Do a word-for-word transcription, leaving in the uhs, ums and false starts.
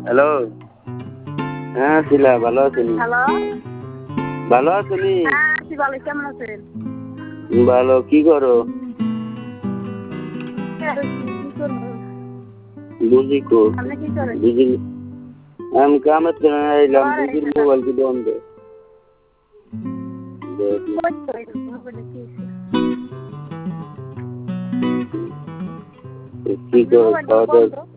Hello. হ্যাঁ শিলা, ভালো আছেন? হ্যালো। ভালো আছেন? হ্যাঁ আছি ভালো, কেমন আছেন? ভালো। কি করো? কি করবো? বুঝি কো আপনি কি করেন? বুঝি আমি কামের জন্য এলাম। ঘরে বুঝির এসে মোবাইল কি বন্ধ? কই তো এই মোবাইলে কি হইছে? কি করো? মোবাইল খাওয়া দাওয়া বন্ধ।